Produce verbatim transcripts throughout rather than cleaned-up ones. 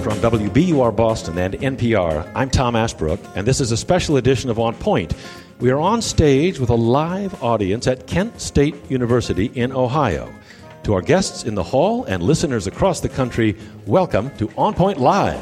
From W B U R Boston and N P R, I'm Tom Ashbrook, and this is a special edition of On Point. We are on stage with a live audience at Kent State University in Ohio. To our guests in the hall and listeners across the country, welcome to On Point Live.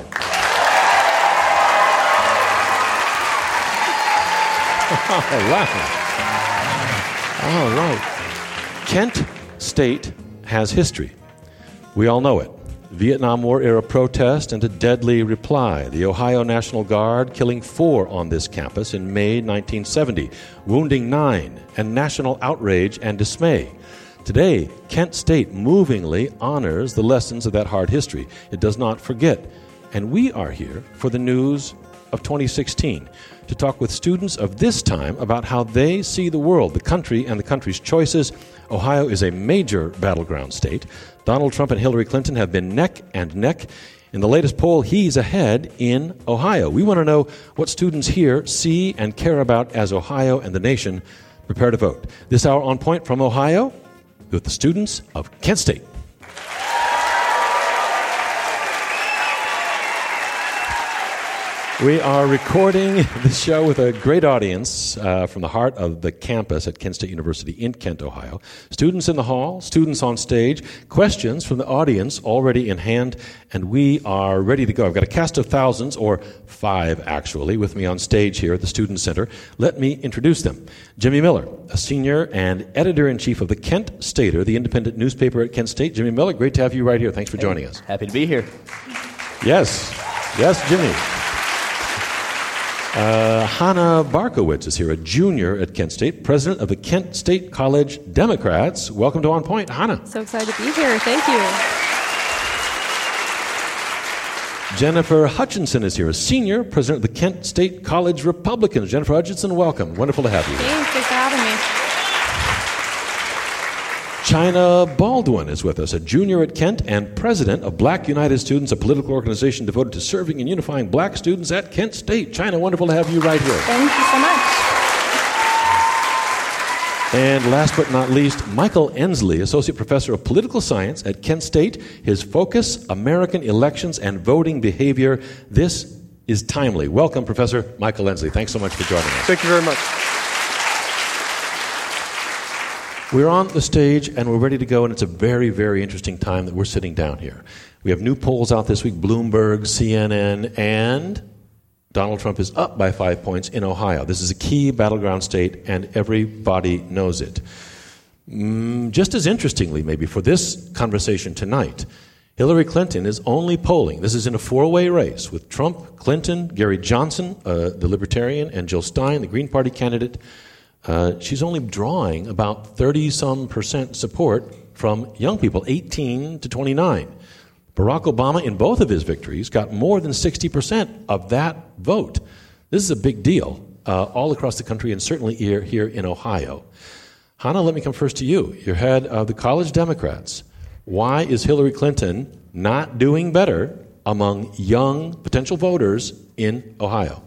All right. All right. Kent State has history. We all know it. Vietnam War-era protest and a deadly reply. The Ohio National Guard killing four on this campus in May nineteen seventy, wounding nine, and national outrage and dismay. Today, Kent State movingly honors the lessons of that hard history. It does not forget. And we are here for the news of twenty sixteen to talk with students of this time about how they see the world, the country, and the country's choices. Ohio is a major battleground state. Donald Trump and Hillary Clinton have been neck and neck. In the latest poll, he's ahead in Ohio. We want to know what students here see and care about as Ohio and the nation prepare to vote. This hour On Point from Ohio with the students of Kent State. We are recording this show with a great audience uh, from the heart of the campus at Kent State University in Kent, Ohio. Students in the hall, students on stage, questions from the audience already in hand, and we are ready to go. I've got a cast of thousands, or five actually, with me on stage here at the Student Center. Let me introduce them. Jimmy Miller, a senior and editor-in-chief of the Kent Stater, the independent newspaper at Kent State. Jimmy Miller, great to have you right here. Thanks for hey, joining us. Happy to be here. Yes. Yes, Jimmy. Uh, Hannah Barkowitz is here, a junior at Kent State, president of the Kent State College Democrats. Welcome to On Point, Hannah. So excited to be here. Thank you. Jennifer Hutchinson is here, a senior, president of the Kent State College Republicans. Jennifer Hutchinson, welcome. Wonderful to have you. Thanks. Thanks for having me. China Baldwin is with us, a junior at Kent and president of Black United Students, a political organization devoted to serving and unifying black students at Kent State. China, wonderful to have you right here. Thank you so much. And last but not least, Michael Ensley, associate professor of political science at Kent State. His focus, American elections and voting behavior. This is timely. Welcome, Professor Michael Ensley. Thanks so much for joining us. Thank you very much. We're on the stage, and we're ready to go, and it's a very, very interesting time that we're sitting down here. We have new polls out this week, Bloomberg, C N N, and Donald Trump is up by five points in Ohio. This is a key battleground state, and everybody knows it. Mm, just as interestingly, maybe, for this conversation tonight, Hillary Clinton is only polling. This is in a four-way race with Trump, Clinton, Gary Johnson, uh, the Libertarian, and Jill Stein, the Green Party candidate. Uh, she's only drawing about thirty-some percent support from young people, eighteen to twenty-nine. Barack Obama, in both of his victories, got more than sixty percent of that vote. This is a big deal uh, all across the country and certainly here, here in Ohio. Hannah, let me come first to you. You're head of the College Democrats. Why is Hillary Clinton not doing better among young potential voters in Ohio?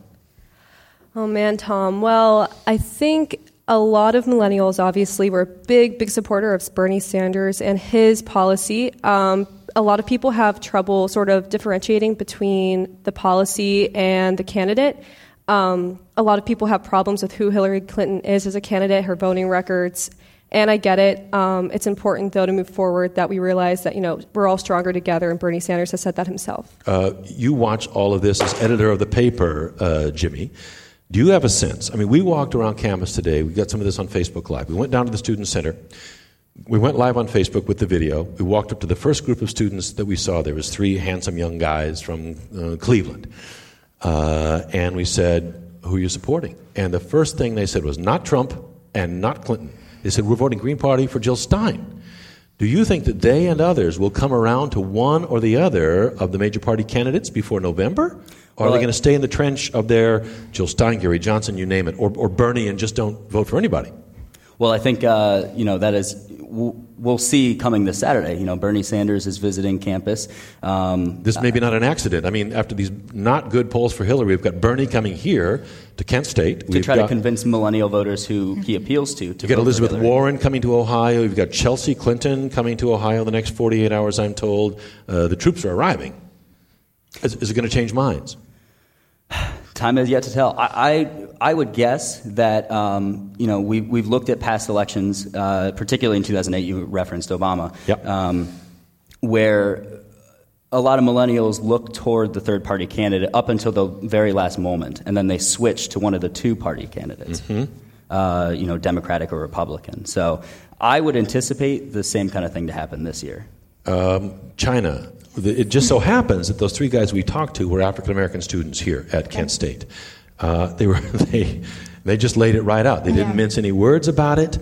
Oh, man, Tom. Well, I think a lot of millennials, obviously, were a big, big supporter of Bernie Sanders and his policy. Um, a lot of people have trouble sort of differentiating between the policy and the candidate. Um, a lot of people have problems with who Hillary Clinton is as a candidate, her voting records. And I get it. Um, it's important, though, to move forward that we realize that, you know, we're all stronger together, and Bernie Sanders has said that himself. Uh, you watch all of this as editor of the paper, uh, Jimmy. Do you have a sense? I mean, we walked around campus today. We got some of this on Facebook Live. We went down to the Student Center. We went live on Facebook with the video. We walked up to the first group of students that we saw. There was three handsome young guys from uh, Cleveland. Uh, and we said, who are you supporting? And the first thing they said was not Trump and not Clinton. They said, we're voting Green Party for Jill Stein. Do you think that they and others will come around to one or the other of the major party candidates before November? Or are they going to stay in the trench of their Jill Stein, Gary Johnson, you name it, or, or Bernie and just don't vote for anybody? Well, I think, uh, you know, that is, we'll see coming this Saturday. You know, Bernie Sanders is visiting campus. Um, this may be not an accident. I mean, after these not good polls for Hillary, we've got Bernie coming here to Kent State. To we've try got, to convince millennial voters who he appeals to. to You've got Elizabeth Warren coming to Ohio. You've got Chelsea Clinton coming to Ohio the next forty-eight hours, I'm told. Uh, the troops are arriving. Is, is it going to change minds? Time is yet to tell. I I, I would guess that um, you know we we've looked at past elections, uh, particularly in two thousand eight. You referenced Obama, yep. um, where a lot of millennials look toward the third party candidate up until the very last moment, and then they switch to one of the two party candidates, mm-hmm. uh, you know, Democratic or Republican. So I would anticipate the same kind of thing to happen this year. Um, China. It just so happens that those three guys we talked to were African American students here at Kent State. Uh, they were they they just laid it right out. They didn't yeah. mince any words about it.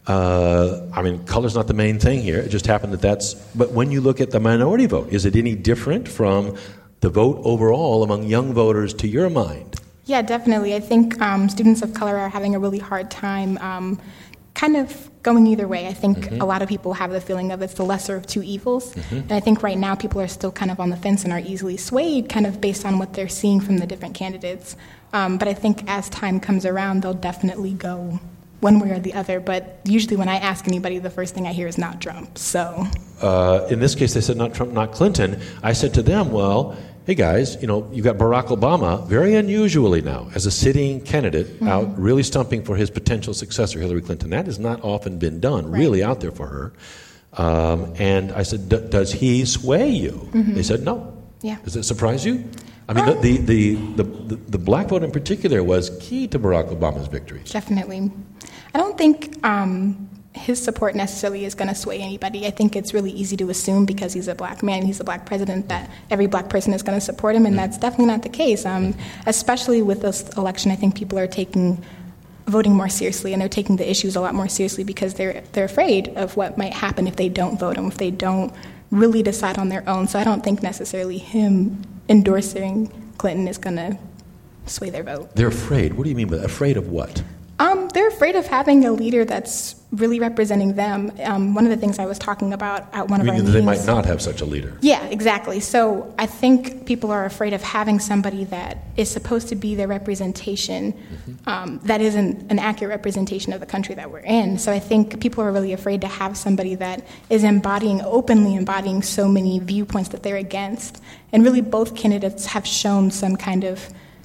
Uh, I mean, color's not the main thing here. It just happened that that's. But when you look at the minority vote, is it any different from the vote overall among young voters to your mind? Yeah, definitely. I think um, students of color are having a really hard time. Um, kind of going either way. I think mm-hmm. a lot of people have the feeling of it's the lesser of two evils. Mm-hmm. And I think right now people are still kind of on the fence and are easily swayed kind of based on what they're seeing from the different candidates. Um, but I think as time comes around, they'll definitely go one way or the other. But usually when I ask anybody, the first thing I hear is not Trump. So uh, in this case, they said not Trump, not Clinton. I said to them, well, hey guys, you know, you've got Barack Obama, very unusually now, as a sitting candidate mm-hmm. out really stumping for his potential successor, Hillary Clinton. That has not often been done, right. really out there for her. Um, and I said, does he sway you? Mm-hmm. They said, no. Yeah. Does it surprise you? I mean, um, the, the, the, the, the black vote in particular was key to Barack Obama's victory. Definitely. I don't think um, his support necessarily is going to sway anybody. I think it's really easy to assume because he's a black man, he's a black president, that every black person is going to support him, and that's definitely not the case. Um, especially with this election, I think people are taking voting more seriously, and they're taking the issues a lot more seriously because they're they're afraid of what might happen if they don't vote him, if they don't really decide on their own. So I don't think necessarily him endorsing Clinton is going to sway their vote. They're afraid. What do you mean by that? Afraid of what? Um, they're afraid of having a leader that's really representing them. Um, one of the things I was talking about at one you of our mean meetings... they might not have such a leader? Yeah, exactly. So I think people are afraid of having somebody that is supposed to be their representation mm-hmm. um, that isn't an accurate representation of the country that we're in. So I think people are really afraid to have somebody that is embodying, openly embodying so many viewpoints that they're against. And really both candidates have shown some kind of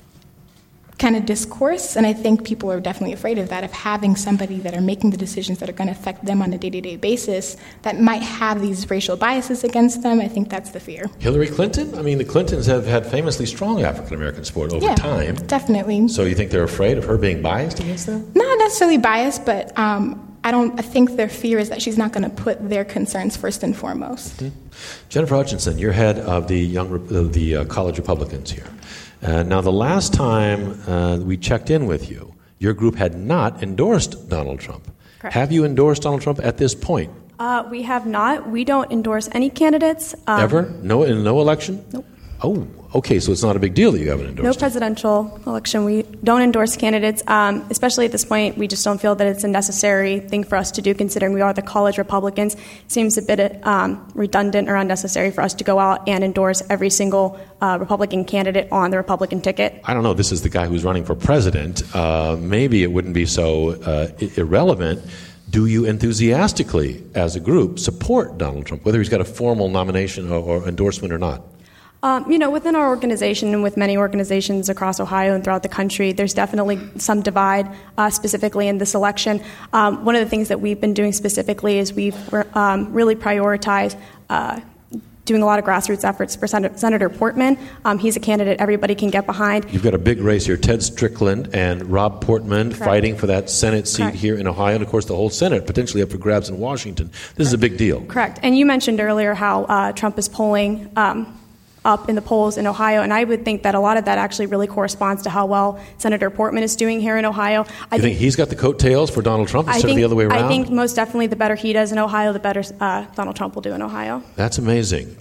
kind of discourse, and I think people are definitely afraid of that, of having somebody that are making the decisions that are going to affect them on a day-to-day basis that might have these racial biases against them. I think that's the fear. Hillary Clinton? I mean, the Clintons have had famously strong African-American support over yeah, time. Definitely. So you think they're afraid of her being biased against them? Not necessarily biased, but um, I don't. I think their fear is that she's not going to put their concerns first and foremost. Mm-hmm. Jennifer Hutchinson, you're head of the young uh, the uh, college Republicans here. Uh, now, the last time uh, we checked in with you, your group had not endorsed Donald Trump. Correct. Have you endorsed Donald Trump at this point? Uh, we have not. We don't endorse any candidates. Um, Ever? No, in no election? Nope. Oh, okay, so it's not a big deal that you haven't endorsed No him. Presidential election. We don't endorse candidates, um, especially at this point. We just don't feel that it's a necessary thing for us to do, considering we are the college Republicans. It seems a bit um, redundant or unnecessary for us to go out and endorse every single uh, Republican candidate on the Republican ticket. I don't know. This is the guy who's running for president. Uh, maybe it wouldn't be so uh, I- irrelevant. Do you enthusiastically, as a group, support Donald Trump, whether he's got a formal nomination or, or endorsement or not? Um, you know, within our organization and with many organizations across Ohio and throughout the country, there's definitely some divide, uh, specifically in this election. Um, one of the things that we've been doing specifically is we've um, really prioritized uh, doing a lot of grassroots efforts for Sen- Senator Portman. Um, he's a candidate everybody can get behind. You've got a big race here. Ted Strickland and Rob Portman Correct. fighting for that Senate seat Correct. here in Ohio, and of course the whole Senate potentially up for grabs in Washington. This is a big deal. Correct. And you mentioned earlier how uh, Trump is polling um, up in the polls in Ohio, and I would think that a lot of that actually really corresponds to how well Senator Portman is doing here in Ohio. I You think he's got the coattails for Donald Trump instead I think, of the other way around? I think most definitely the better he does in Ohio, the better uh, Donald Trump will do in Ohio. That's amazing.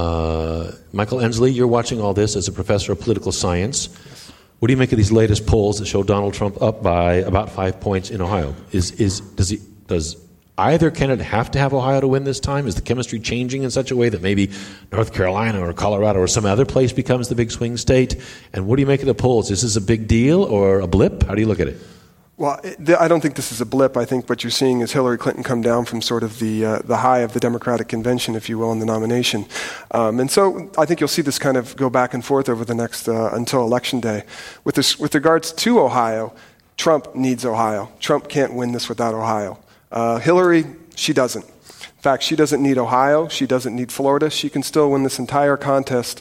Uh, Michael Ensley, you're watching all this as a professor of political science. What do you make of these latest polls that show Donald Trump up by about five points in Ohio? Is is does he does either candidate have to have Ohio to win this time? Is the chemistry changing in such a way that maybe North Carolina or Colorado or some other place becomes the big swing state? And what do you make of the polls? Is this a big deal or a blip? How do you look at it? Well, it, I don't think this is a blip. I think what you're seeing is Hillary Clinton come down from sort of the uh, the high of the Democratic convention, if you will, in the nomination. Um, and so I think you'll see this kind of go back and forth over the next, uh, until Election Day. With, this, with regards to Ohio, Trump needs Ohio. Trump can't win this without Ohio. Uh, Hillary, she doesn't. In fact, she doesn't need Ohio. She doesn't need Florida. She can still win this entire contest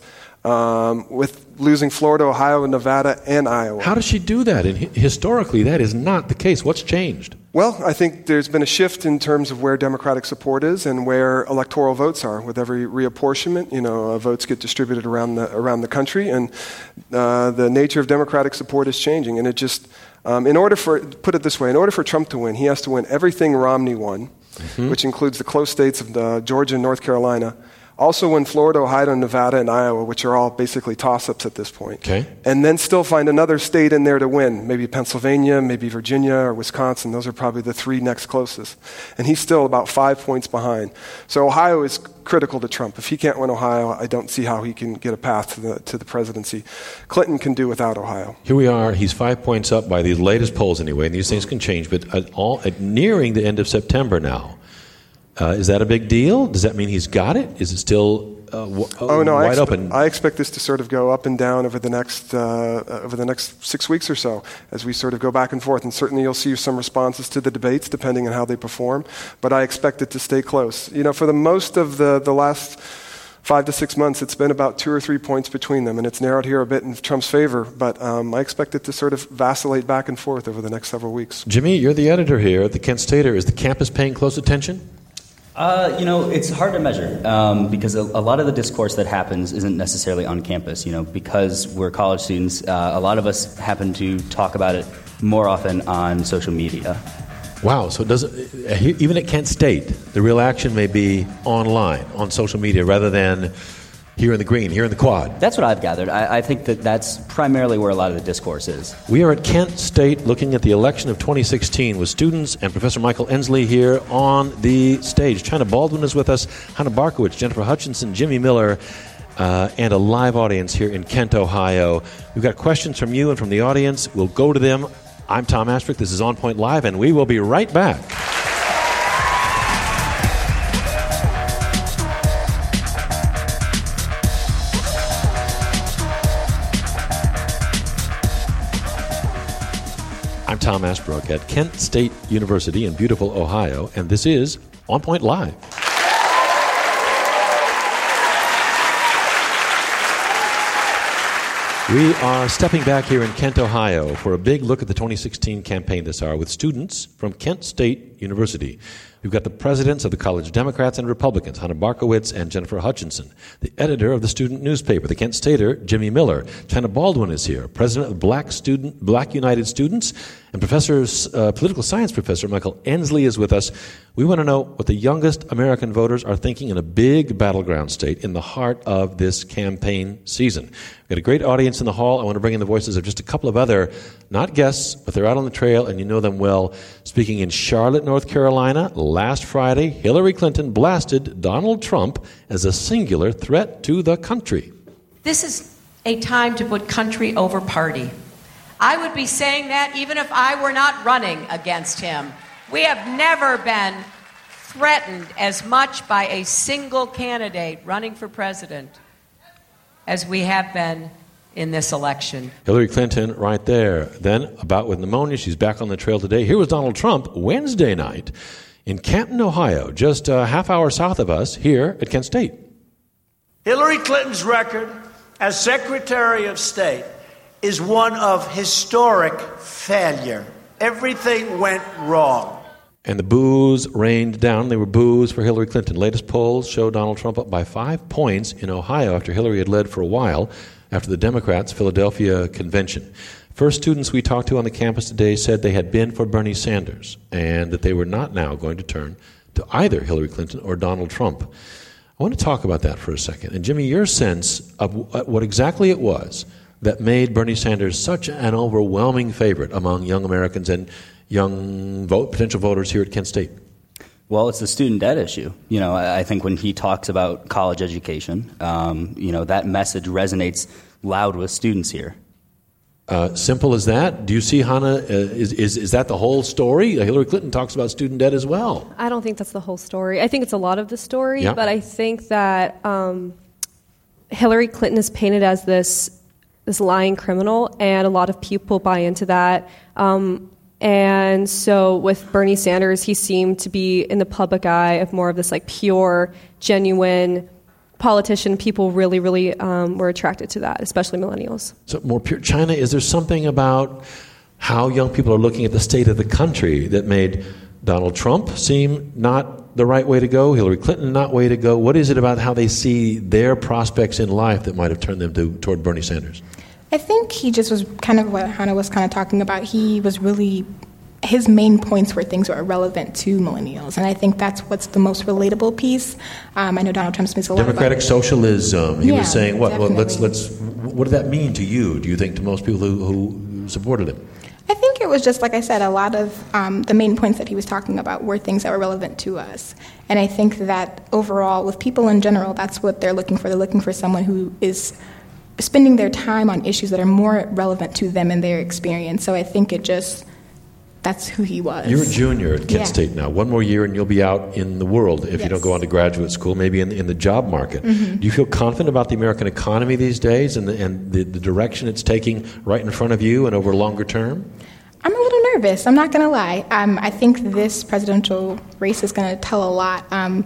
um, with losing Florida, Ohio, Nevada, and Iowa. How does she do that? And historically, that is not the case. What's changed? Well, I think there's been a shift in terms of where Democratic support is and where electoral votes are. With every reapportionment, you know, uh, votes get distributed around the around the country, and uh, the nature of Democratic support is changing. And it just, um, in order for, put it this way, in order for Trump to win, he has to win everything Romney won, mm-hmm. which includes the close states of uh, Georgia and North Carolina. Also win Florida, Ohio, Nevada, and Iowa, which are all basically toss-ups at this point. Okay. And then still find another state in there to win, maybe Pennsylvania, maybe Virginia, or Wisconsin. Those are probably the three next closest. And he's still about five points behind. So Ohio is critical to Trump. If he can't win Ohio, I don't see how he can get a path to the, to the presidency. Clinton can do without Ohio. Here we are. He's five points up by these latest polls anyway, and these things can change. But at all, at nearing the end of September now, Uh, is that a big deal? Does that mean he's got it? Is it still uh, w- oh, no, wide I expe- open? I expect this to sort of go up and down over the next uh, over the next six weeks or so as we sort of go back and forth. And certainly you'll see some responses to the debates depending on how they perform. But I expect it to stay close. You know, for the most of the, the last five to six months, it's been about two or three points between them, and it's narrowed here a bit in Trump's favor. But um, I expect it to sort of vacillate back and forth over the next several weeks. Jimmy, you're the editor here at the Kent Stater. Is the campus paying close attention? Uh, you know, it's hard to measure um, because a, a lot of the discourse that happens isn't necessarily on campus. You know, because we're college students, uh, a lot of us happen to talk about it more often on social media. Wow. So does it, even at Kent State, the real action may be online, on social media, rather than here in the green, here in the quad. That's what I've gathered. I, I think that that's primarily where a lot of the discourse is. We are at Kent State looking at the election of twenty sixteen with students and Professor Michael Ensley here on the stage. China Baldwin is with us, Hannah Barkowitz, Jennifer Hutchinson, Jimmy Miller, uh, and a live audience here in Kent, Ohio. We've got questions from you and from the audience. We'll go to them. I'm Tom Astruc. This is On Point Live, and we will be right back. I'm Tom Ashbrook at Kent State University in beautiful Ohio, and this is On Point Live. We are stepping back here in Kent, Ohio for a big look at the twenty sixteen campaign this hour with students from Kent State University. We've got the presidents of the College Democrats and Republicans, Hannah Barkowitz and Jennifer Hutchinson, the editor of the student newspaper, the Kent Stater, Jimmy Miller. China Baldwin is here, president of Black Student, Black United Students, and professor, uh, political science professor Michael Ensley is with us. We want to know what the youngest American voters are thinking in a big battleground state in the heart of this campaign season. We've got a great audience in the hall. I want to bring in the voices of just a couple of other, not guests, but they're out on the trail, and you know them well. Speaking in Charlotte, North Carolina, last Friday, Hillary Clinton blasted Donald Trump as a singular threat to the country. This is a time to put country over party. I would be saying that even if I were not running against him. We have never been threatened as much by a single candidate running for president as we have been in this election. Hillary Clinton right there. Then, about with pneumonia, she's back on the trail today. Here was Donald Trump Wednesday night in Canton, Ohio, just a half hour south of us here at Kent State. Hillary Clinton's record as Secretary of State is one of historic failure. Everything went wrong. And the boos rained down. They were boos for Hillary Clinton. Latest polls show Donald Trump up by five points in Ohio after Hillary had led for a while after the Democrats' Philadelphia convention. First students we talked to on the campus today said they had been for Bernie Sanders and that they were not now going to turn to either Hillary Clinton or Donald Trump. I want to talk about that for a second. And Jimmy, your sense of what exactly it was that made Bernie Sanders such an overwhelming favorite among young Americans and young vote, potential voters here at Kent State? Well, it's the student debt issue. You know, I think when he talks about college education, um, you know, that message resonates loud with students here. Uh, simple as that. Do you see, Hannah, uh, is, is, is that the whole story? Uh, Hillary Clinton talks about student debt as well. I don't think that's the whole story. I think it's a lot of the story, yeah. but I think that um, Hillary Clinton is painted as this this lying criminal, and a lot of people buy into that. Um, and so with Bernie Sanders, he seemed to be in the public eye of more of this like pure, genuine politician. People really, really um, were attracted to that, especially millennials. So more pure. China, is there something about how young people are looking at the state of the country that made Donald Trump seem not the right way to go, Hillary Clinton not way to go? What is it about how they see their prospects in life that might have turned them to, toward Bernie Sanders? I think he just was kind of what Hannah was kind of talking about. He was really, his main points were things that are relevant to millennials. And I think that's what's the most relatable piece. Um, I know Donald Trump speaks a lot about Democratic socialism. He yeah, was saying, what, well, let's, definitely. let's, what did that mean to you, do you think, to most people who, who supported him? I think it was just, like I said, a lot of um, the main points that he was talking about were things that were relevant to us. And I think that overall, with people in general, that's what they're looking for. They're looking for someone who is spending their time on issues that are more relevant to them and their experience. So I think it just, that's who he was. You're a junior at Kent Yeah. State now. One more year and you'll be out in the world if Yes. you don't go on to graduate school, maybe in, in the job market. Mm-hmm. Do you feel confident about the American economy these days and, the, and the, the direction it's taking right in front of you and over longer term? I'm a little nervous, I'm not going to lie. Um, I think this presidential race is going to tell a lot. Um,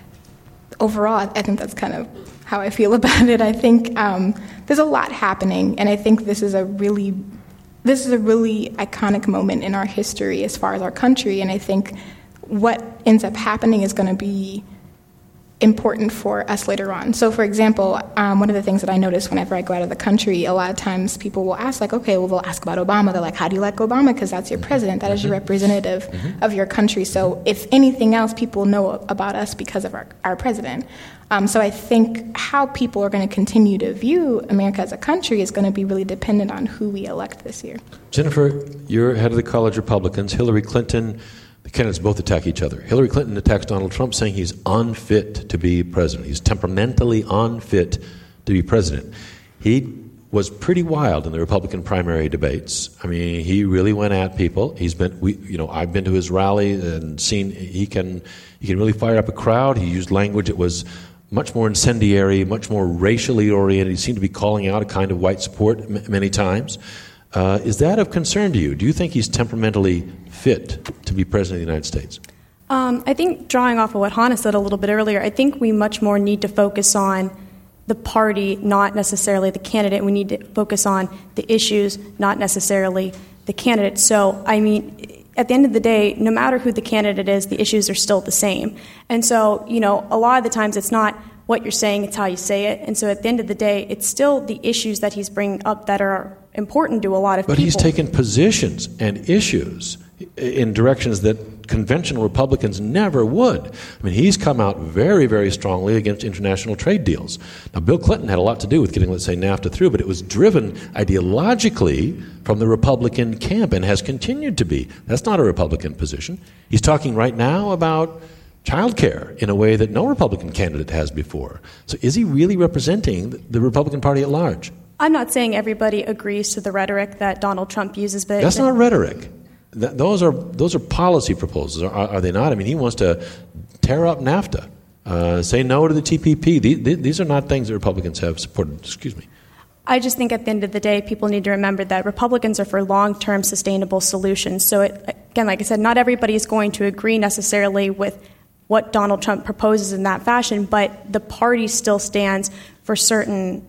overall, I think that's kind of how I feel about it. I think um, there's a lot happening, and I think this is a really, this is a really iconic moment in our history as far as our country, and I think what ends up happening is going to be important for us later on. So, for example, um, one of the things that I notice whenever I go out of the country, a lot of times people will ask, like, okay, well, they'll ask about Obama. They're like, how do you like Obama? Because that's your president. That is your representative Mm-hmm. of your country. So if anything else, people know about us because of our, our president. Um, so I think how people are going to continue to view America as a country is going to be really dependent on who we elect this year. Jennifer, you're head of the college Republicans. Hillary Clinton, the candidates both attack each other. Hillary Clinton attacks Donald Trump, saying he's unfit to be president. He's temperamentally unfit to be president. He was pretty wild in the Republican primary debates. I mean, he really went at people. He's been, we, you know, I've been to his rally and seen he can, he can really fire up a crowd. He used language that was much more incendiary, much more racially oriented. He seemed to be calling out a kind of white support m- many times. Uh, is that of concern to you? Do you think he's temperamentally fit to be president of the United States? Um, I think drawing off of what Hannah said a little bit earlier, I think we much more need to focus on the party, not necessarily the candidate. We need to focus on the issues, not necessarily the candidate. So, I mean, at the end of the day, no matter who the candidate is, the issues are still the same. And so, you know, a lot of the times it's not what you're saying, it's how you say it. And so at the end of the day, it's still the issues that he's bringing up that are important to a lot of but people. But he's taken positions and issues in directions that conventional Republicans never would. I mean, he's come out very, very strongly against international trade deals. Now, Bill Clinton had a lot to do with getting, let's say, NAFTA through, but it was driven ideologically from the Republican camp and has continued to be. That's not a Republican position. He's talking right now about child care in a way that no Republican candidate has before. So is he really representing the Republican Party at large? I'm not saying everybody agrees to the rhetoric that Donald Trump uses, but that's not rhetoric. Th- those are those are policy proposals, are, are they not? I mean, he wants to tear up NAFTA, uh, say no to the T P P. These, these are not things that Republicans have supported. Excuse me. I just think at the end of the day, people need to remember that Republicans are for long-term sustainable solutions. So, it, again, like I said, not everybody is going to agree necessarily with what Donald Trump proposes in that fashion, but the party still stands for certain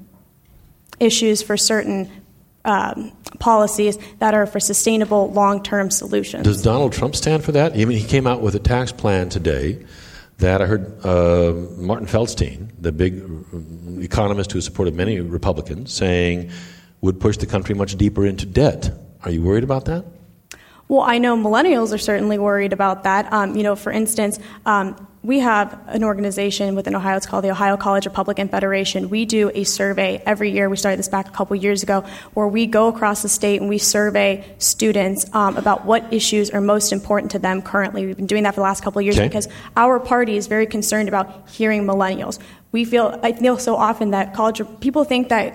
issues, for certain um, policies that are for sustainable long-term solutions. Does Donald Trump stand for that? I mean, he came out with a tax plan today that I heard uh, Martin Feldstein, the big economist who supported many Republicans, saying would push the country much deeper into debt. Are you worried about that? Well, I know millennials are certainly worried about that. Um, you know, for instance, um, we have an organization within Ohio. It's called the Ohio College Republican Federation. We do a survey every year. We started this back a couple years ago, where we go across the state and we survey students um, about what issues are most important to them currently. We've been doing that for the last couple of years okay. because our party is very concerned about hearing millennials. We feel, I feel so often that college people think that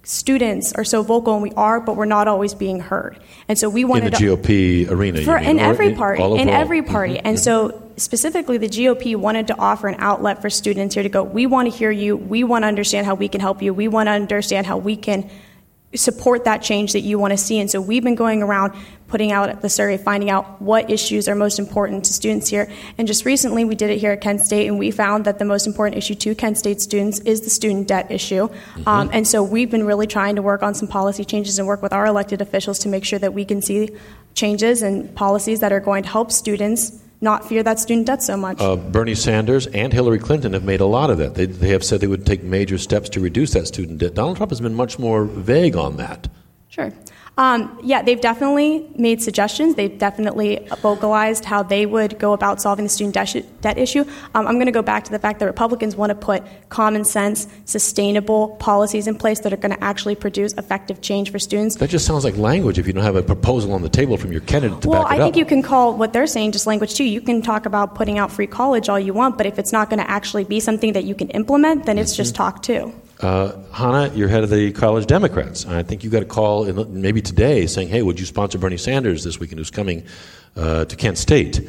students are so vocal, and we are, but we're not always being heard. And so we wanted in the to, G O P arena, for, you mean, in every party, in, in every party. Mm-hmm. And so specifically, the G O P wanted to offer an outlet for students here to go, we want to hear you, we want to understand how we can help you, we want to understand how we can support that change that you want to see. And so we've been going around putting out the survey, finding out what issues are most important to students here. And just recently we did it here at Kent State, and we found that the most important issue to Kent State students is the student debt issue. Mm-hmm. Um, and so we've been really trying to work on some policy changes and work with our elected officials to make sure that we can see changes and policies that are going to help students not fear that student debt so much. Uh, Bernie Sanders and Hillary Clinton have made a lot of that. They, they have said they would take major steps to reduce that student debt. Donald Trump has been much more vague on that. Sure. Um, yeah, they've definitely made suggestions. They've definitely vocalized how they would go about solving the student debt, debt issue. Um, I'm going to go back to the fact that Republicans want to put common sense, sustainable policies in place that are going to actually produce effective change for students. That just sounds like language if you don't have a proposal on the table from your candidate to well, back it I think up. you can call what they're saying just language too. You can talk about putting out free college all you want, but if it's not going to actually be something that you can implement, then it's mm-hmm. just talk too. Uh, Hannah, you're head of the College Democrats. I think you got a call in, maybe today saying, hey, would you sponsor Bernie Sanders this weekend, who's coming uh, to Kent State?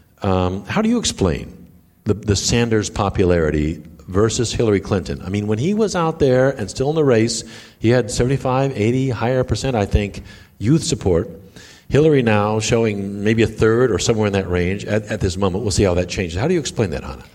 Um, how do you explain the, the Sanders popularity versus Hillary Clinton? I mean, when he was out there and still in the race, he had seventy-five, eighty, higher percent, I think, youth support. Hillary now showing maybe a third or somewhere in that range at, at this moment. We'll see how that changes. How do you explain that, Hannah?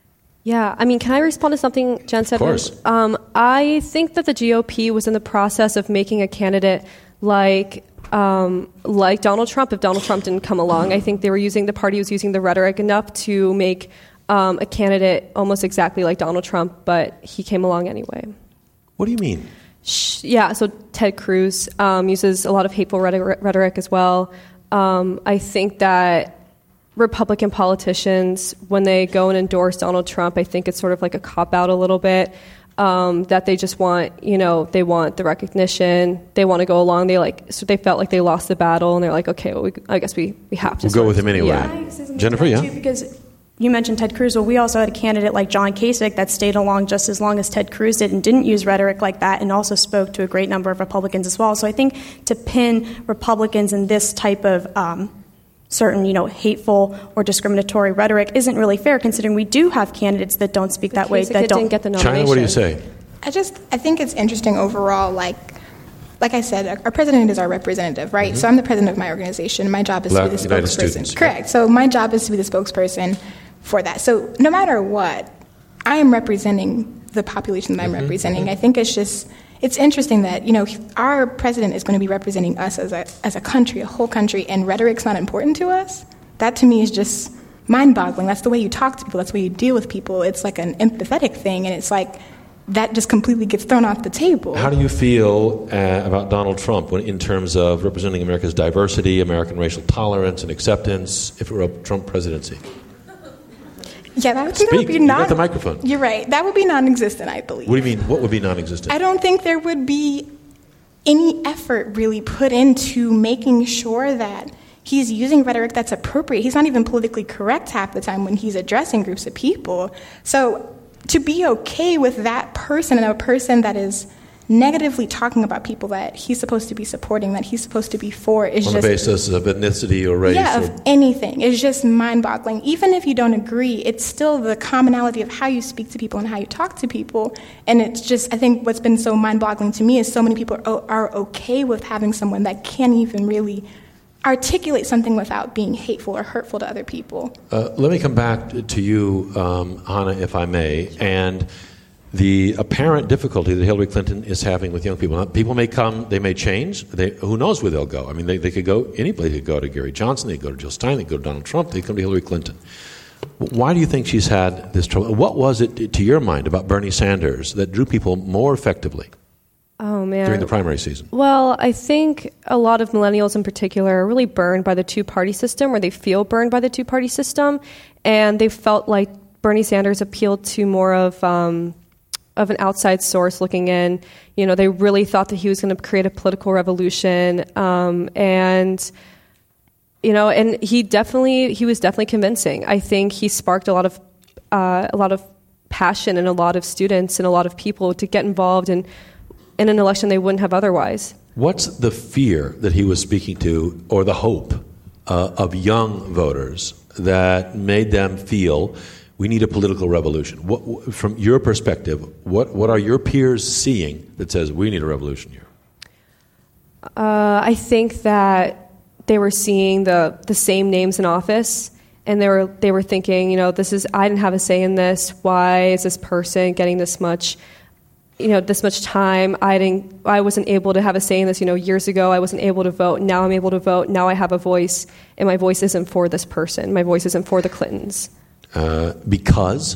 Yeah, I mean, can I respond to something Jen said? Of course. Um, I think that the G O P was in the process of making a candidate like um, like Donald Trump if Donald Trump didn't come along. I think they were using, the party was using the rhetoric enough to make um, a candidate almost exactly like Donald Trump, but he came along anyway. What do you mean? Yeah, so Ted Cruz um, uses a lot of hateful rhetoric as well. Um, I think that Republican politicians, when they go and endorse Donald Trump, I think it's sort of like a cop-out a little bit, um, that they just want, you know, they want the recognition, they want to go along, they like, so they felt like they lost the battle, and they're like, okay, well, we, I guess we, we have to. We'll go with him anyway. Yeah. Jennifer, yeah? Too, because you mentioned Ted Cruz. Well, we also had a candidate like John Kasich that stayed along just as long as Ted Cruz did and didn't use rhetoric like that, and also spoke to a great number of Republicans as well. So I think to pin Republicans in this type of um, certain, you know, hateful or discriminatory rhetoric isn't really fair, considering we do have candidates that don't speak that way, that don't didn't get the nomination. China, what do you say? I just, I think it's interesting overall, like, like I said, our president is our representative, right? Mm-hmm. So I'm the president of my organization. My job is Black to be the United spokesperson. Students. Correct. So my job is to be the spokesperson for that. So no matter what, I am representing the population that I'm mm-hmm. representing. Mm-hmm. I think it's just, it's interesting that, you know, our president is going to be representing us as a as a country, a whole country, and rhetoric's not important to us. That to me is just mind-boggling. That's the way you talk to people. That's the way you deal with people. It's like an empathetic thing, and it's like that just completely gets thrown off the table. How do you feel uh, about Donald Trump when, in terms of representing America's diversity, American racial tolerance and acceptance, if it were a Trump presidency? Yeah, that would, Speak. that would be You non- got the microphone. You're right. That would be non-existent, I believe. What do you mean? What would be non-existent? I don't think there would be any effort really put into making sure that he's using rhetoric that's appropriate. He's not even politically correct half the time when he's addressing groups of people. So to be okay with that person, and a person that is negatively talking about people that he's supposed to be supporting, that he's supposed to be for, is on just... the basis of ethnicity or race? Yeah, or... of anything. It's just mind-boggling. Even if you don't agree, it's still the commonality of how you speak to people and how you talk to people. And it's just, I think what's been so mind-boggling to me is so many people are, are okay with having someone that can't even really articulate something without being hateful or hurtful to other people. Uh, let me come back to you, um, Hannah, if I may, and the apparent difficulty that Hillary Clinton is having with young people. Now, people may come, they may change. They, who knows where they'll go? I mean, they, they could go, anybody could go to Gary Johnson, they could go to Jill Stein, they could go to Donald Trump, they could come to Hillary Clinton. Why do you think she's had this trouble? What was it, to your mind, about Bernie Sanders that drew people more effectively oh, man. during the primary season? Well, I think a lot of millennials in particular are really burned by the two-party system, or they feel burned by the two-party system, and they felt like Bernie Sanders appealed to more of... Um, of an outside source looking in. You know, they really thought that he was going to create a political revolution. Um, and, you know, and he definitely, he was definitely convincing. I think he sparked a lot of, uh, a lot of passion in a lot of students and a lot of people to get involved in in an election they wouldn't have otherwise. What's the fear that he was speaking to, or the hope uh, of young voters that made them feel we need a political revolution? What, from your perspective, what, what are your peers seeing that says we need a revolution here? Uh, I think that they were seeing the, the same names in office, and they were they were thinking, you know, this is I didn't have a say in this. Why is this person getting this much, you know, this much time? I didn't. I wasn't able to have a say in this. You know, years ago I wasn't able to vote. Now I'm able to vote. Now I have a voice, and my voice isn't for this person. My voice isn't for the Clintons. Uh, because?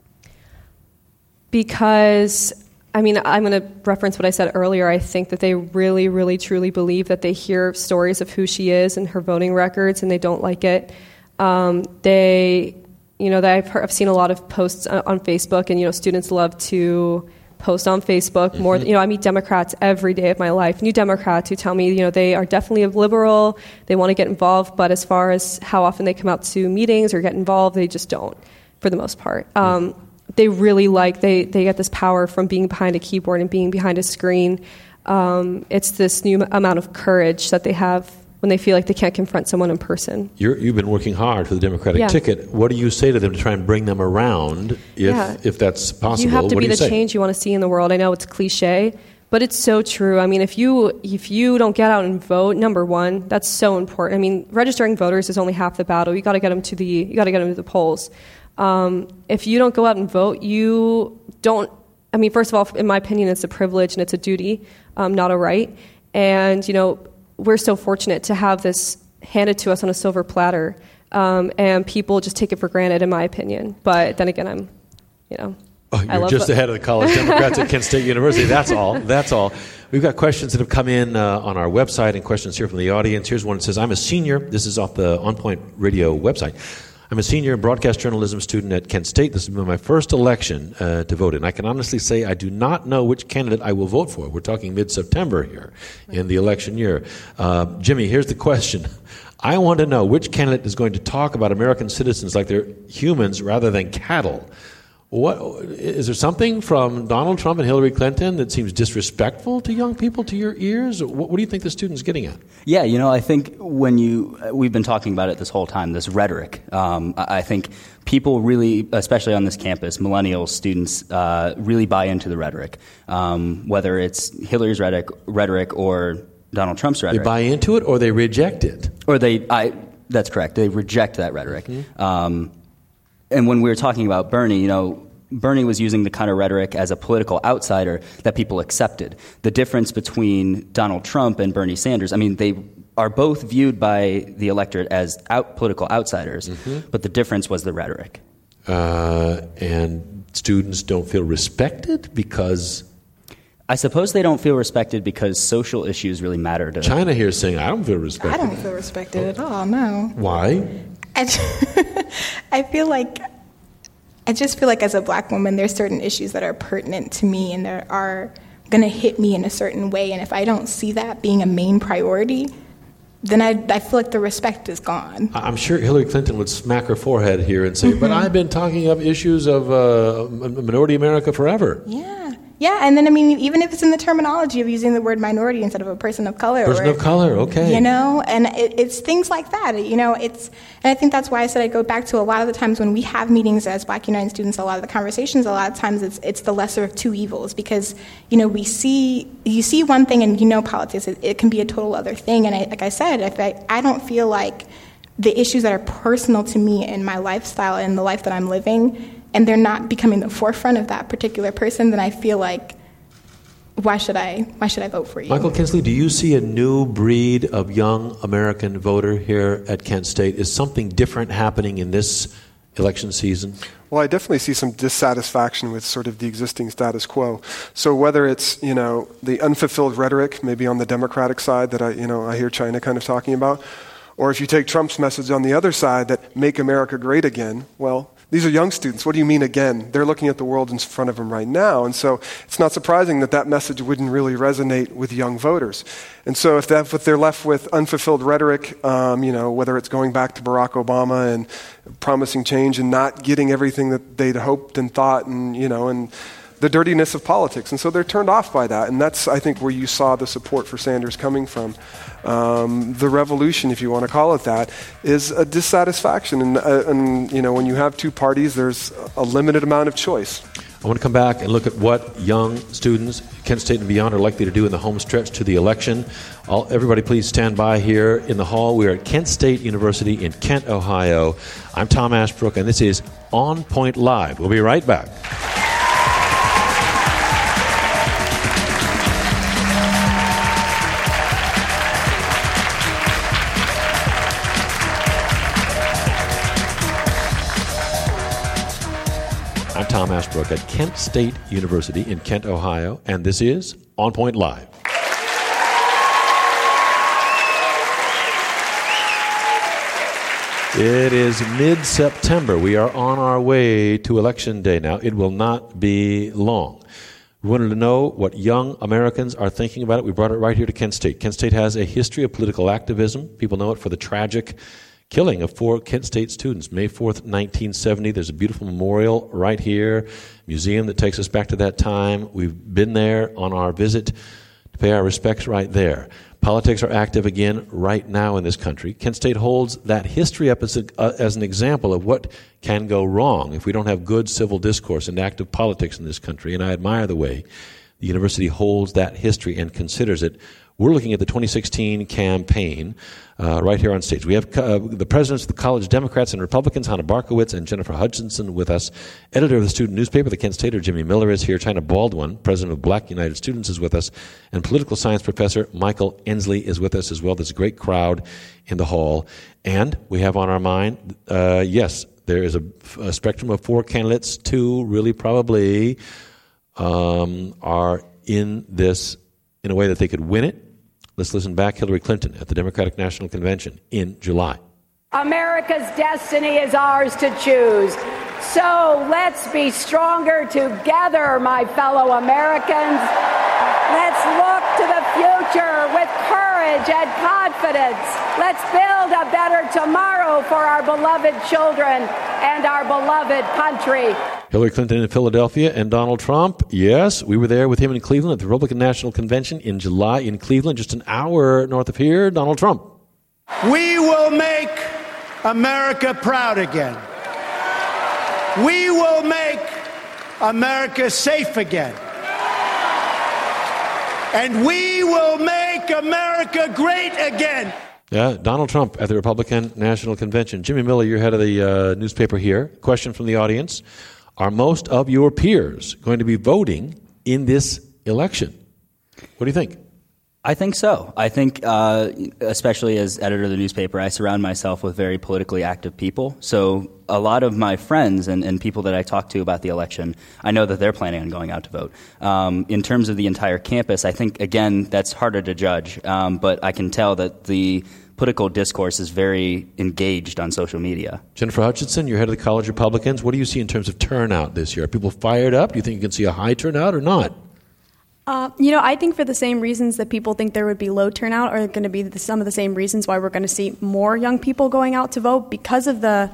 Because, I mean, I'm going to reference what I said earlier. I think that they really, really, truly believe that they hear stories of who she is and her voting records, and they don't like it. Um, they, you know, I've, heard, I've seen a lot of posts on Facebook, and, you know, students love to post on Facebook more. Mm-hmm. You know, I meet Democrats every day of my life, new Democrats who tell me, you know, they are definitely a liberal, they want to get involved, but as far as how often they come out to meetings or get involved, they just don't, for the most part. Um, they really like, they, they get this power from being behind a keyboard and being behind a screen. Um, it's this new amount of courage that they have when they feel like they can't confront someone in person. You're, you've been working hard for the Democratic yeah. ticket. What do you say to them to try and bring them around, if yeah. if that's possible? You have to what be do you the say? change you want to see in the world. I know it's cliche, but it's so true. I mean, if you if you don't get out and vote, number one, that's so important. I mean, registering voters is only half the battle. You got to get them to the you got to get them to the polls. Um, if you don't go out and vote, you don't. I mean, first of all, in my opinion, it's a privilege and it's a duty, um, not a right. And you know, we're so fortunate to have this handed to us on a silver platter, um, and people just take it for granted, in my opinion. But then again, I'm, you know, oh, you're I love just the- ahead of the college Democrats at Kent State University. That's all. That's all. We've got questions that have come in uh, on our website and questions here from the audience. Here's one that says, "I'm a senior." This is off the On Point Radio website. "I'm a senior broadcast journalism student at Kent State. This has been my first election uh, to vote in. I can honestly say I do not know which candidate I will vote for." We're talking mid-September here in the election year. Uh, Jimmy, here's the question. "I want to know which candidate is going to talk about American citizens like they're humans rather than cattle. What is there something from Donald Trump and Hillary Clinton that seems disrespectful to young people, to your ears? What, what do you think the student's getting at?" Yeah, you know, I think when you, we've been talking about it this whole time, this rhetoric. Um, I I think people really, especially on this campus, millennial students, uh, really buy into the rhetoric, um, whether it's Hillary's rhetoric, rhetoric or Donald Trump's rhetoric. They buy into it or they reject it? Or they, I, that's correct, they reject that rhetoric. Mm-hmm. Um, and when we were talking about Bernie, you know, Bernie was using the kind of rhetoric as a political outsider that people accepted. The difference between Donald Trump and Bernie Sanders, I mean, they are both viewed by the electorate as out political outsiders, mm-hmm. but the difference was the rhetoric. Uh, and students don't feel respected because... I suppose they don't feel respected because social issues really matter to them. China here is saying, I don't feel respected. I don't feel respected at all, no. Why? I, just, I feel like... I just feel like as a black woman, there's certain issues that are pertinent to me and that are going to hit me in a certain way. And if I don't see that being a main priority, then I, I feel like the respect is gone. I'm sure Hillary Clinton would smack her forehead here and say, mm-hmm. but I've been talking of issues of uh, minority America forever. Yeah. Yeah, and then, I mean, even if it's in the terminology of using the word minority instead of a person of color. Person or, of color, okay. You know, and it, it's things like that, you know, it's, and I think that's why I said I go back to a lot of the times when we have meetings as Black United students, a lot of the conversations, a lot of times it's it's the lesser of two evils because, you know, we see, you see one thing and you know politics, it, it can be a total other thing, and I, like I said, if I, I don't feel like the issues that are personal to me in my lifestyle and the life that I'm living, and they're not becoming the forefront of that particular person, then I feel like, why should I why should I vote for you? Michael Kinsley, do you see a new breed of young American voter here at Kent State? Is something different happening in this election season? Well, I definitely see some dissatisfaction with sort of the existing status quo. So whether it's, you know, the unfulfilled rhetoric, maybe on the Democratic side that I, you know, I hear China kind of talking about, or if you take Trump's message on the other side that make America great again, well, these are young students. What do you mean again? They're looking at the world in front of them right now. And so it's not surprising that that message wouldn't really resonate with young voters. And so if, that, if they're left with unfulfilled rhetoric, um, you know, whether it's going back to Barack Obama and promising change and not getting everything that they'd hoped and thought and, you know, and the dirtiness of politics. And so they're turned off by that. And that's, I think, where you saw the support for Sanders coming from. Um, the revolution, if you want to call it that, is a dissatisfaction. And, uh, and, you know, when you have two parties, there's a limited amount of choice. I want to come back and look at what young students, Kent State and beyond, are likely to do in the home stretch to the election. All, everybody please stand by here in the hall. We are at Kent State University in Kent, Ohio. I'm Tom Ashbrook, and this is On Point Live. We'll be right back. I'm Tom Ashbrook at Kent State University in Kent, Ohio, and this is On Point Live. It is mid-September. We are on our way to Election Day now. It will not be long. We wanted to know what young Americans are thinking about it. We brought it right here to Kent State. Kent State has a history of political activism. People know it for the tragic killing of four Kent State students, May fourth, nineteen seventy. There's a beautiful memorial right here, museum that takes us back to that time. We've been there on our visit to pay our respects right there. Politics are active again right now in this country. Kent State holds that history up as, a, uh, as an example of what can go wrong if we don't have good civil discourse and active politics in this country, and I admire the way the university holds that history and considers it. We're looking at the twenty sixteen campaign uh, right here on stage. We have uh, the presidents of the college Democrats and Republicans, Hannah Barkowitz and Jennifer Hutchinson, with us. Editor of the student newspaper, the Kent Stater, Jimmy Miller, is here. China Baldwin, president of Black United Students, is with us. And political science professor Michael Ensley is with us as well. There's a great crowd in the hall. And we have on our mind, uh, yes, there is a, a spectrum of four candidates. Two really probably um, are in this in a way that they could win it. Let's listen back. Hillary Clinton at the Democratic National Convention in July. America's destiny is ours to choose. So let's be stronger together, my fellow Americans. Let's look to the future with courage and confidence. Let's build a better tomorrow for our beloved children and our beloved country. Hillary Clinton in Philadelphia and Donald Trump. Yes, we were there with him in Cleveland at the Republican National Convention in July in Cleveland, just an hour north of here. Donald Trump. We will make America proud again. We will make America safe again. And we will make America great again. Yeah, Donald Trump at the Republican National Convention. Jimmy Miller, you're head of the uh, newspaper here. Question from the audience. Are most of your peers going to be voting in this election? What do you think? I think so. I think, uh, especially as editor of the newspaper, I surround myself with very politically active people. So a lot of my friends and, and people that I talk to about the election, I know that they're planning on going out to vote. Um, in terms of the entire campus, I think, again, that's harder to judge. Um, but I can tell that the political discourse is very engaged on social media. Jennifer Hutchinson, you're head of the College Republicans. What do you see in terms of turnout this year? Are people fired up? Do you think you can see a high turnout or not? Uh, you know, I think for the same reasons that people think there would be low turnout are going to be the, some of the same reasons why we're going to see more young people going out to vote because of the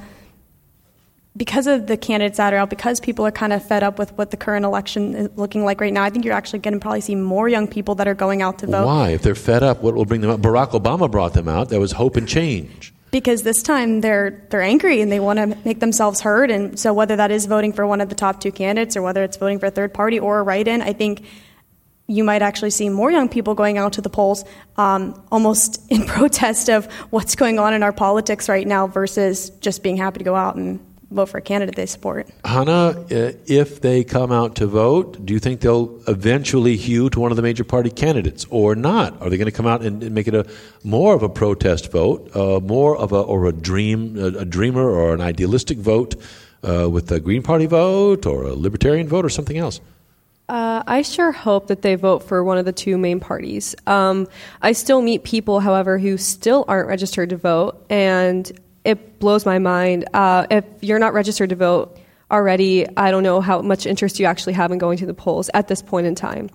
because of the candidates that are out, because people are kind of fed up with what the current election is looking like right now. I think you're actually going to probably see more young people that are going out to vote. Why? If they're fed up, what will bring them out? Barack Obama brought them out. There was hope and change. Because this time they're they're angry and they want to make themselves heard. And so whether that is voting for one of the top two candidates or whether it's voting for a third party or a write-in, I think you might actually see more young people going out to the polls um, almost in protest of what's going on in our politics right now versus just being happy to go out and vote for a candidate they support. Hannah, uh, if they come out to vote, do you think they'll eventually hew to one of the major party candidates or not? Are they going to come out and, and make it a more of a protest vote, uh, more of a or a dream, a, a dreamer or an idealistic vote uh, with a Green Party vote or a Libertarian vote or something else? Uh, I sure hope that they vote for one of the two main parties. Um, I still meet people, however, who still aren't registered to vote, and it blows my mind. Uh, if you're not registered to vote already, I don't know how much interest you actually have in going to the polls at this point in time.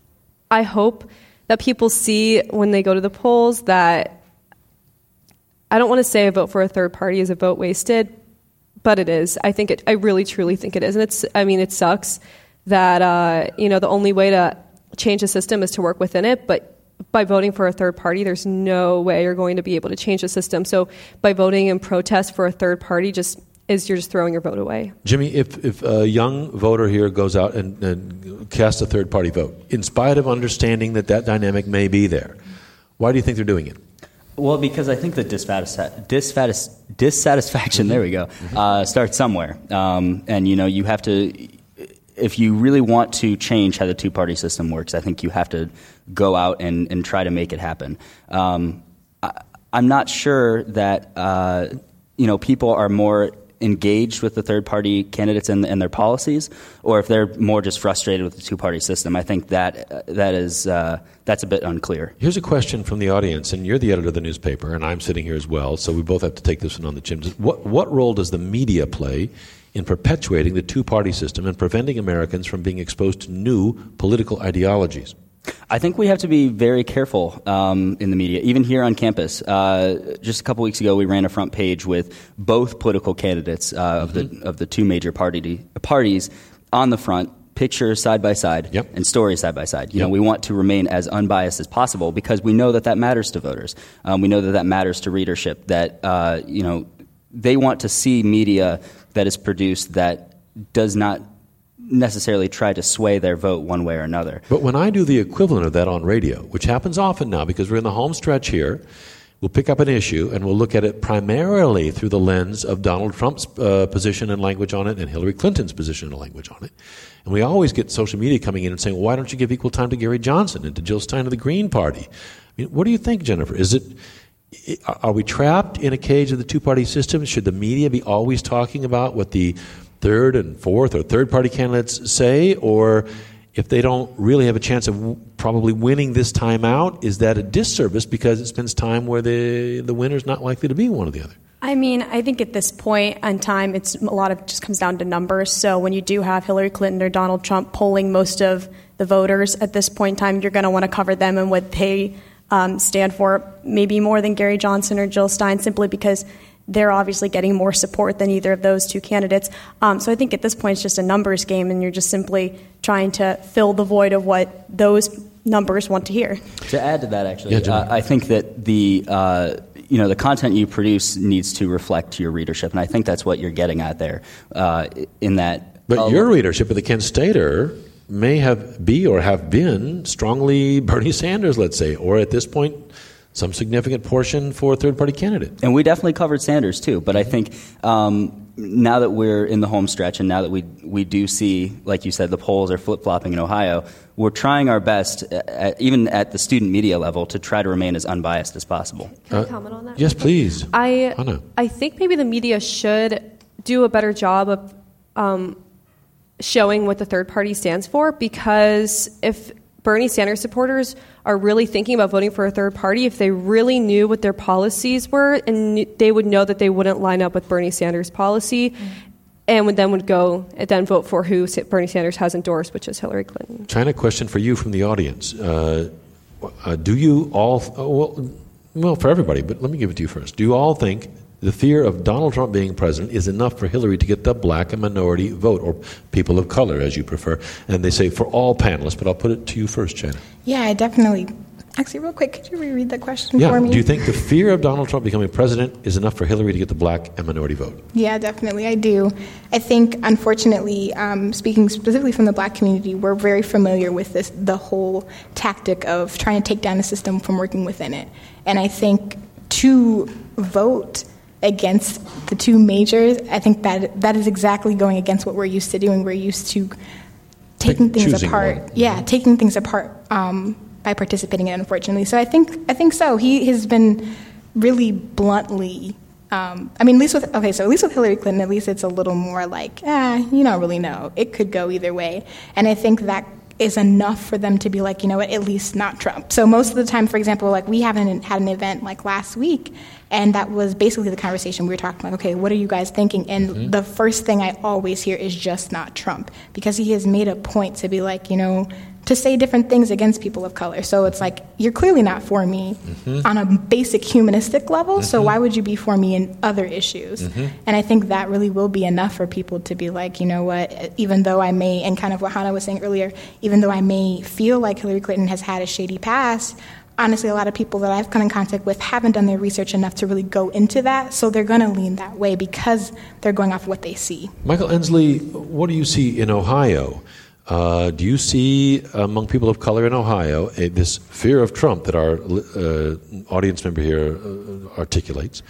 I hope that people see when they go to the polls that I don't want to say a vote for a third party is a vote wasted, but it is. I think it. I really, truly think it is, and it's. I mean, it sucks that uh, you know the only way to change the system is to work within it, but by voting for a third party, there's no way you're going to be able to change the system. So by voting in protest for a third party just is you're just throwing your vote away. Jimmy, if, if a young voter here goes out and, and casts a third party vote, in spite of understanding that that dynamic may be there, why do you think they're doing it? Well, because I think the dissatis- dissatis- dissatisfaction, mm-hmm. there we go, mm-hmm. uh, starts somewhere. Um, and, you know, you have to... If you really want to change how the two-party system works, I think you have to go out and, and try to make it happen. Um, I, I'm not sure that uh, you know people are more engaged with the third-party candidates and, and their policies, or if they're more just frustrated with the two-party system. I think that uh, that is uh, that's a bit unclear. Here's a question from the audience, and you're the editor of the newspaper, and I'm sitting here as well, so we both have to take this one on the chin. What what role does the media play in perpetuating the two-party system and preventing Americans from being exposed to new political ideologies? I think we have to be very careful um, in the media, even here on campus. Uh, just a couple weeks ago, we ran a front page with both political candidates uh, mm-hmm. of the of the two major party parties on the front, pictures side by side, yep. and stories side by side. You yep. know, we want to remain as unbiased as possible because we know that that matters to voters. Um, we know that that matters to readership. That uh, you know, they want to see media that is produced that does not necessarily try to sway their vote one way or another. But when I do the equivalent of that on radio, which happens often now because we're in the home stretch here, we'll pick up an issue and we'll look at it primarily through the lens of Donald Trump's uh, position and language on it and Hillary Clinton's position and language on it. And we always get social media coming in and saying, well, why don't you give equal time to Gary Johnson and to Jill Stein of the Green Party? I mean, what do you think, Jennifer? Is it Are we trapped in a cage of the two-party system? Should the media be always talking about what the third and fourth or third-party candidates say? Or if they don't really have a chance of w- probably winning this time out, is that a disservice because it spends time where the the winner's not likely to be one or the other? I mean, I think at this point in time, it's a lot of it just comes down to numbers. So when you do have Hillary Clinton or Donald Trump polling most of the voters at this point in time, you're going to want to cover them and what they um, stand for, maybe more than Gary Johnson or Jill Stein, simply because they're obviously getting more support than either of those two candidates. Um, so I think at this point it's just a numbers game, and you're just simply trying to fill the void of what those numbers want to hear. To add to that, actually, yeah, uh, I think that the uh, you know the content you produce needs to reflect your readership, and I think that's what you're getting at there. Uh, in that, but uh, your readership of the Kent Stater may have be or have been strongly Bernie Sanders, let's say, or at this point, some significant portion for a third-party candidate. And we definitely covered Sanders, too. But I think um, now that we're in the home stretch and now that we we do see, like you said, the polls are flip-flopping in Ohio, we're trying our best, at, even at the student media level, to try to remain as unbiased as possible. Can I uh, comment on that? Yes, please. I, Anna. I think maybe the media should do a better job of um, showing what the third party stands for, because if Bernie Sanders supporters are really thinking about voting for a third party, if they really knew what their policies were, and they would know that they wouldn't line up with Bernie Sanders' policy, mm-hmm. and would then would go and then vote for who Bernie Sanders has endorsed, which is Hillary Clinton. China, question for you from the audience. Uh, uh, do you all, oh, well, well, for everybody, but let me give it to you first. Do you all think the fear of Donald Trump being president is enough for Hillary to get the black and minority vote, or people of color, as you prefer? And they say for all panelists, but I'll put it to you first, China. Yeah, I definitely. Actually, real quick, could you reread that question yeah. for me? Do you think the fear of Donald Trump becoming president is enough for Hillary to get the black and minority vote? Yeah, definitely, I do. I think, unfortunately, um, speaking specifically from the black community, we're very familiar with this, the whole tactic of trying to take down the system from working within it. And I think to vote against the two majors, I think that that is exactly going against what we're used to doing. We're used to taking things Choosing apart. one. Yeah, taking things apart um, by participating in it, unfortunately. So I think I think so. He has been really bluntly, um, I mean, at least with, okay, so at least with Hillary Clinton, at least it's a little more like, ah, you don't really know. It could go either way. And I think that is enough for them to be like, you know what, at least not Trump. So most of the time, for example, like we haven't had an event like last week, and that was basically the conversation we were talking about. Okay, what are you guys thinking? And mm-hmm. the first thing I always hear is just not Trump, because he has made a point to be like, you know, to say different things against people of color. So it's like, you're clearly not for me mm-hmm. on a basic humanistic level, mm-hmm. so why would you be for me in other issues? Mm-hmm. And I think that really will be enough for people to be like, you know what, even though I may, and kind of what Hannah was saying earlier, even though I may feel like Hillary Clinton has had a shady past, honestly, a lot of people that I've come in contact with haven't done their research enough to really go into that, so they're going to lean that way because they're going off what they see. Michael Ensley, what do you see in Ohio? Uh, do you see among people of color in Ohio a, this fear of Trump that our uh, audience member here uh, articulates,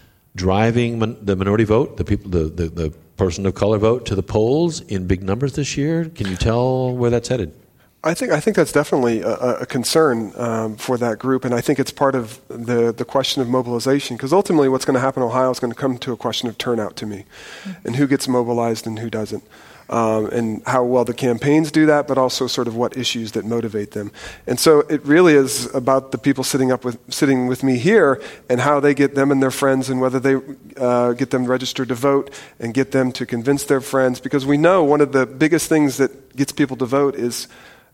driving min- the minority vote, the people, the, the, the person of color vote to the polls in big numbers this year? Can you tell where that's headed? I think I think that's definitely a, a concern um, for that group, and I think it's part of the, the question of mobilization, because ultimately what's going to happen in Ohio is going to come to a question of turnout to me, mm-hmm. and who gets mobilized and who doesn't. Um, and how well the campaigns do that, but also sort of what issues that motivate them. And so it really is about the people sitting up with sitting with me here and how they get them and their friends, and whether they uh, get them registered to vote and get them to convince their friends. Because we know one of the biggest things that gets people to vote is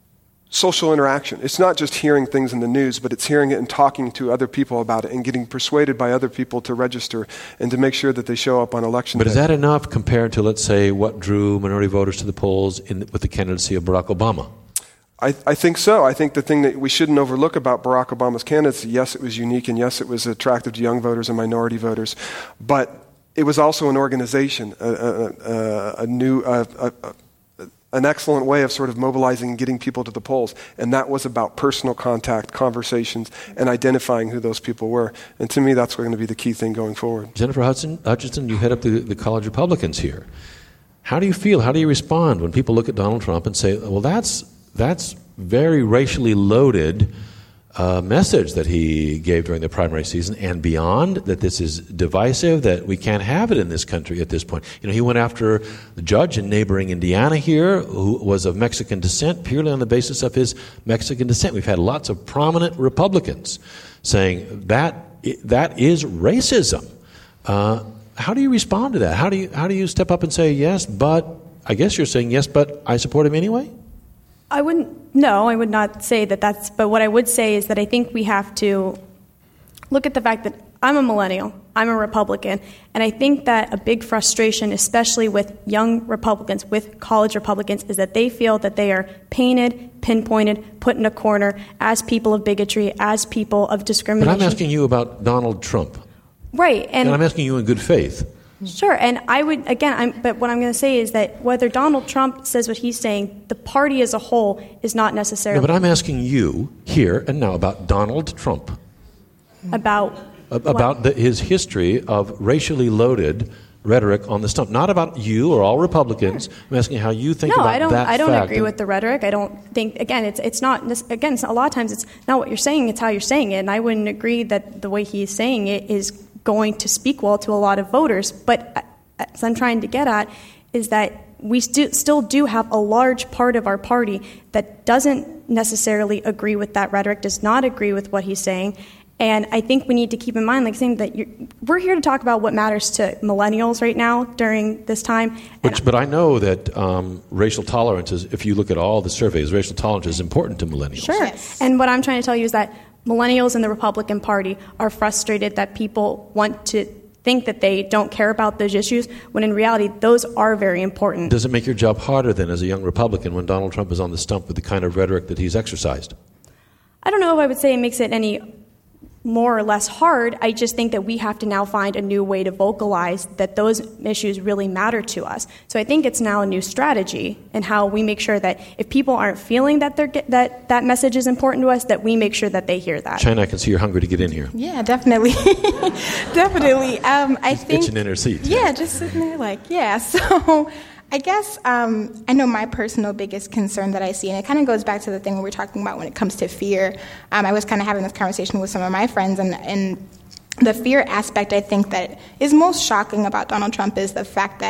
social interaction. It's not just hearing things in the news, but it's hearing it and talking to other people about it and getting persuaded by other people to register and to make sure that they show up on election day. But is that day. enough compared to, let's say, what drew minority voters to the polls in, with the candidacy of Barack Obama? I, I think so. I think the thing that we shouldn't overlook about Barack Obama's candidacy, yes, it was unique, and yes, it was attractive to young voters and minority voters, but it was also an organization, a, a, a, a new... A, a, a, an excellent way of sort of mobilizing and getting people to the polls. And that was about personal contact, conversations, and identifying who those people were. And to me, that's going to be the key thing going forward. Jennifer Hudson, Hutchinson, you head up the, the college Republicans here. How do you feel? How do you respond when people look at Donald Trump and say, well, that's that's very racially loaded uh, message that he gave during the primary season and beyond, that this is divisive, that we can't have it in this country at this point. You know, he went after the judge in neighboring Indiana here who was of Mexican descent purely on the basis of his Mexican descent. We've had lots of prominent Republicans saying that that is racism. Uh, how do you respond to that? How do you how do you step up and say, yes, but, I guess you're saying, yes, but I support him anyway? I wouldn't, no, I would not say that that's, but what I would say is that I think we have to look at the fact that I'm a millennial, I'm a Republican, and I think that a big frustration, especially with young Republicans, with college Republicans, is that they feel that they are painted, pinpointed, put in a corner as people of bigotry, as people of discrimination. But I'm asking you about Donald Trump. Right. And, and I'm asking you in good faith. Sure, and I would, again, I'm, but what I'm going to say is that whether Donald Trump says what he's saying, the party as a whole is not necessarily... No, but I'm asking you here and now about Donald Trump. About About the, his history of racially loaded rhetoric on the stump. Not about you or all Republicans. Sure. I'm asking how you think no, about I don't, that I don't fact. agree with the rhetoric. I don't think, again, it's it's not, again, it's, a lot of times it's not what you're saying, it's how you're saying it, and I wouldn't agree that the way he's saying it is going to speak well to a lot of voters. But as I'm trying to get at is that we stu- still do have a large part of our party that doesn't necessarily agree with that rhetoric, does not agree with what he's saying. And I think we need to keep in mind, like saying that you're, we're here to talk about what matters to millennials right now during this time. Which, but I know that um, racial tolerance is, if you look at all the surveys, racial tolerance is important to millennials. Sure. Yes. And what I'm trying to tell you is that millennials in the Republican Party are frustrated that people want to think that they don't care about those issues, when in reality, those are very important. Does it make your job harder then as a young Republican when Donald Trump is on the stump with the kind of rhetoric that he's exercised? I don't know if I would say it makes it any more or less hard. I just think that we have to now find a new way to vocalize that those issues really matter to us. So I think it's now a new strategy in how we make sure that if people aren't feeling that they're get, that that message is important to us, that we make sure that they hear that. China, I can see you're hungry to get in here. Yeah, definitely. Definitely. Um, I Just think itching in her seat. Yeah, just sitting there like, yeah. So I guess um, I know my personal biggest concern that I see, and it kind of goes back to the thing we were talking about when it comes to fear. Um, I was kind of having this conversation with some of my friends, and, and the fear aspect I think that is most shocking about Donald Trump is the fact that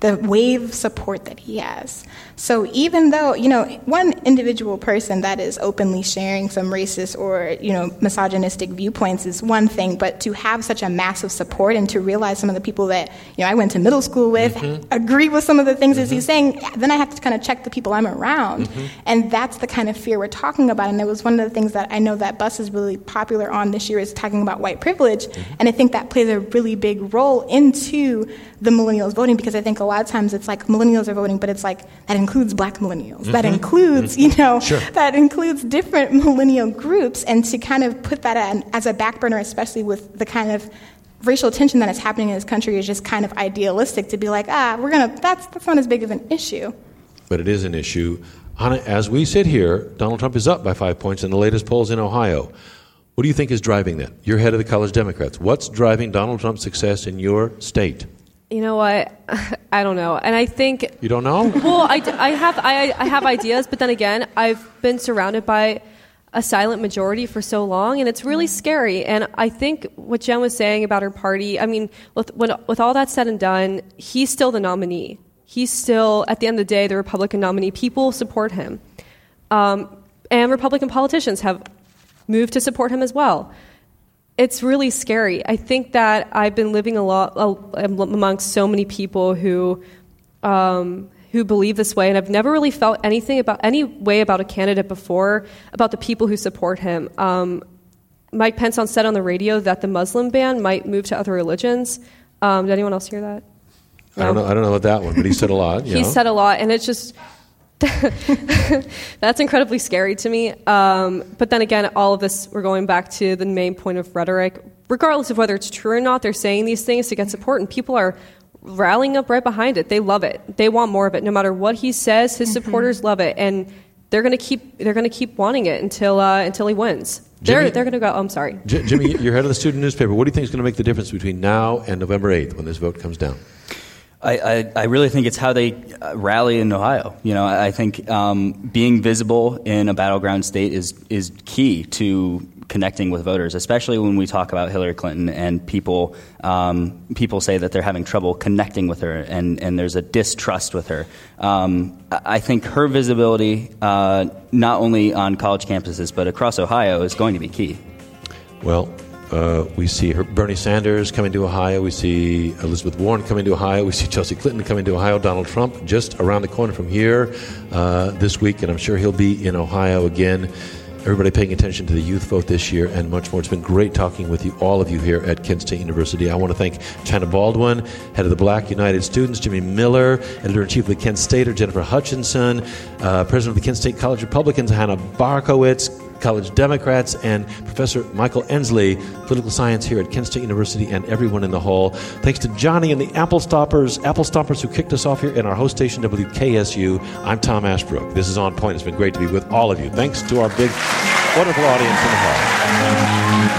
the wave of support that he has. So even though, you know, one individual person that is openly sharing some racist or, you know, misogynistic viewpoints is one thing, but to have such a massive support and to realize some of the people that, you know, I went to middle school with mm-hmm. agree with some of the things mm-hmm. that he's saying, then I have to kind of check the people I'm around. Mm-hmm. And that's the kind of fear we're talking about. And it was one of the things that I know that Bus is really popular on this year is talking about white privilege. Mm-hmm. And I think that plays a really big role into the millennials voting, because I think a lot of times it's like millennials are voting, but it's like that includes black millennials. Mm-hmm. That includes, mm-hmm. you know, sure. that includes different millennial groups. And to kind of put that as a back burner, especially with the kind of racial tension that is happening in this country, is just kind of idealistic to be like, ah, we're going to, that's that's not as big of an issue. But it is an issue. Hannah, as we sit here, Donald Trump is up by five points in the latest polls in Ohio. What do you think is driving that? You're head of the college Democrats. What's driving Donald Trump's success in your state? You know what? I don't know. And I think... You don't know? Well, I, I, have, I, I have ideas, but then again, I've been surrounded by a silent majority for so long, and it's really scary. And I think what Jen was saying about her party, I mean, with, when, with all that said and done, he's still the nominee. He's still, at the end of the day, the Republican nominee. People support him. Um, and Republican politicians have moved to support him as well. It's really scary. I think that I've been living a lot uh, amongst so many people who um, who believe this way, and I've never really felt anything about any way about a candidate before, about the people who support him. Um, Mike Pence on said on the radio that the Muslim ban might move to other religions. Um, did anyone else hear that? No? I don't know. I don't know about that one, but he said a lot. He know. said a lot, and it's just. That's incredibly scary to me. Um, but then again, all of this, we're going back to the main point of rhetoric. Regardless of whether it's true or not, they're saying these things to get support, and people are rallying up right behind it. They love it. They want more of it. No matter what he says, his mm-hmm. supporters love it, and they're going to keep they're going to keep wanting it until uh, until he wins. Jimmy, they're they're going to go. Oh, I'm sorry, J- Jimmy. You're head of the student newspaper. What do you think is going to make the difference between now and November eighth when this vote comes down? I, I, I really think it's how they uh, rally in Ohio. You know, I, I think um, being visible in a battleground state is is key to connecting with voters, especially when we talk about Hillary Clinton and people um, people say that they're having trouble connecting with her and, and there's a distrust with her. Um, I think her visibility, uh, not only on college campuses but across Ohio, is going to be key. Well, Uh, we see her, Bernie Sanders coming to Ohio. We see Elizabeth Warren coming to Ohio. We see Chelsea Clinton coming to Ohio. Donald Trump just around the corner from here uh, this week, and I'm sure he'll be in Ohio again. Everybody paying attention to the youth vote this year and much more. It's been great talking with you, all of you here at Kent State University. I want to thank China Baldwin, head of the Black United Students, Jimmy Miller, editor-in-chief of the Kent Stater, Jennifer Hutchinson, uh, president of the Kent State College Republicans, Hannah Barkowitz, College Democrats, and Professor Michael Ensley, political science here at Kent State University, and everyone in the hall. Thanks to Johnny and the Apple Stoppers, Apple Stoppers who kicked us off here in our host station, W K S U. I'm Tom Ashbrook. This is On Point. It's been great to be with all of you. Thanks to our big, wonderful audience in the hall.